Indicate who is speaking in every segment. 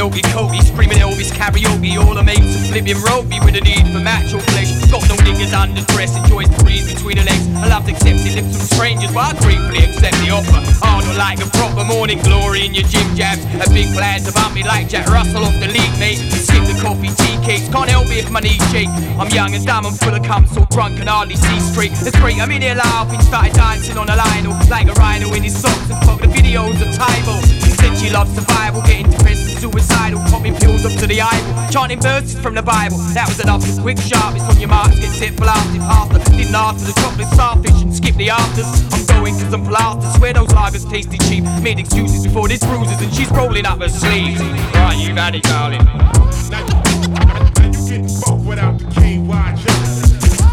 Speaker 1: Okey cokey, screaming Elvis karaoke. All the mates are flipping ropey with a need for macho flesh. Got no niggas underdressed, enjoys the breeze between the legs. I love accepting lips from strangers, but I gratefully accept the offer. Hard or like a proper morning glory in your gym jabs. A big plans about me like Jack Russell off the league, mate. Skip the coffee, tea cakes, can't help me if my knees shake. I'm young and dumb, I'm full of cum, so drunk and hardly see straight. It's great, I'm in here laughing, started dancing on a Lionel like a rhino in his socks and fuck the videos of Tybo. She said she loves survival, getting depressed and suicidal, popping pills up to the eyeball, chanting verses from the Bible. That was enough for quick sharpness on your marks, get set blasted after. Didn't ask for the chocolate starfish and skip the afters. I'm going cause I'm plastered, swear those lagers tasted cheap. Made excuses before this bruises and she's rolling up her sleeves. Right, you've had it, darling.
Speaker 2: Now you getting fucked without the KY justice.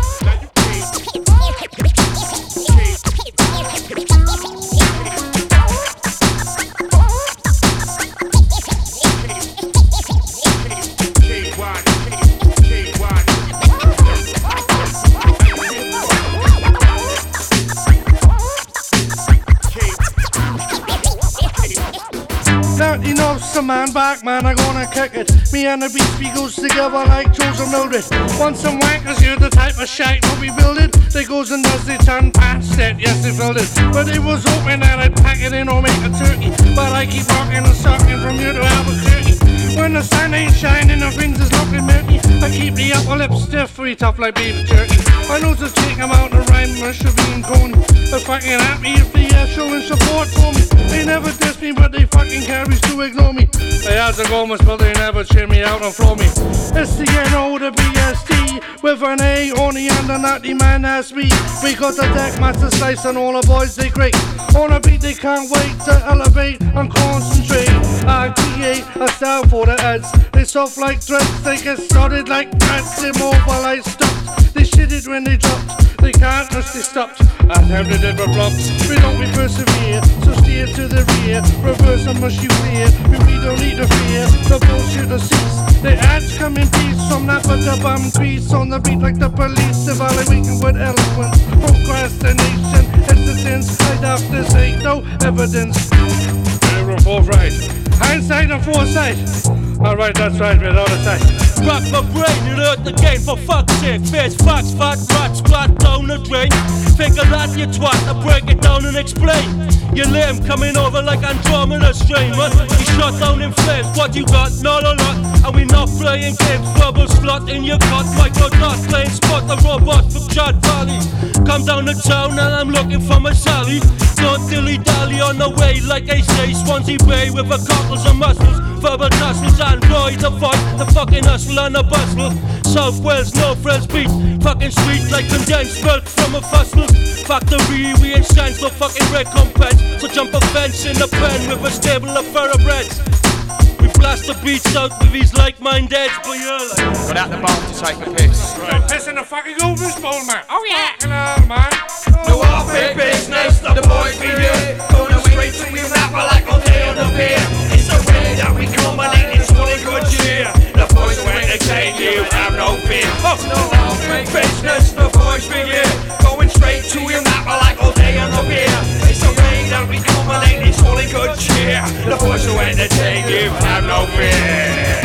Speaker 3: You know, some man back, man, I'm gonna kick it. Me and the beast, we goes together like Joseph Mildred. Want some wankers, you're the type of shite what we build it. They goes and does, they turn past it, yes they filled it. But they was hoping that I'd pack it in or make a turkey. But I keep rocking and sucking from here to Albuquerque. When the sun ain't shining and things is looking murky, I keep the upper lip stiff, free tough like beef jerky. I know to take them out and rhyme a shavine cone. They're fucking happy if they are showing support for me. They never diss me, but they fucking carries to ignore me. They had the gomas, but they never cheer me out and floor me. It's the N.O. to B.S.T. with an A on the end and not the man as me. We got the deck master slice and all the boys they great. On a beat they can't wait to elevate and concentrate. I create a style for the ads. They soft like dreads, they get started like rats. Immobilized stopped, they shit it when they dropped. They can't unless they stopped. Attempted it but flopped. We don't we persevere, so steer to the rear. Reverse and must you clear. We don't need to fear the bullshit to cease. The ads come in peace from that but the bum grease on the beat like the police. Evaluating with eloquence, procrastination, hesitance. I'd have to say no evidence. Never forthright. Hindsight and foresight. Alright, that's right, man, all the time.
Speaker 4: Rock my brain and hurt the game, for fuck's sake. Face facts, fat rats, splat down the drain. Figure that you twat, I break it down and explain. Your lame coming over like Andromeda strain. What? You shot down in flames, what you got? Not a lot. And we not playing games, trouble slot in your cut. Micro dot playing spot, the robot from Chad Valley. Come down to town and I'm looking for my Sally. Don't dilly-dally on the way like they say. Swansea Bay with a cockles and muscles. Verbal tussles, androids avoid the fucking hustle and the bustle. South Wales, no friends beat. Fucking sweet like condensed milk from a fussel. Factory, we ain't signs, no fucking recompense. So jump a fence in a pen with a stable of thoroughbreds. We blast the beats out with these like-minded. But you're like,
Speaker 1: got out the bowl to take a piss.
Speaker 3: Right. Piss in the fucking Goldfish bowl, man. Oh yeah. Hello, man.
Speaker 1: No off-air business, the boys be here. Going straight to me rapper like all day on the beer. It's the way that we combinate, it's what a good cheer. The boys will entertain you, have no fear. No off-air business, the boys be here. Going straight to him rapper like all day on the beer. It's the way that we combinate, it's all a good cheer. The boys will entertain you, have no fear.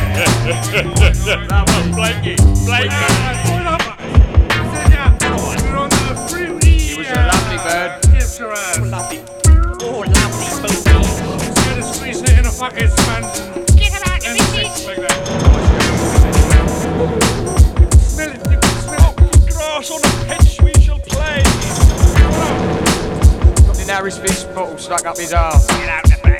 Speaker 1: That was Blakey. He was a lovely bird.
Speaker 3: Yes, sir.
Speaker 1: Lovely.
Speaker 5: Oh, lovely booty.
Speaker 3: Instead of squeezing it in a fucking sponge.
Speaker 5: Get him out, bitches.
Speaker 3: Like that. Smell it, you can smell it.
Speaker 4: grass on the pitch we shall play.
Speaker 1: Got the Harry's fish bottle stuck up his arse.
Speaker 5: Get out the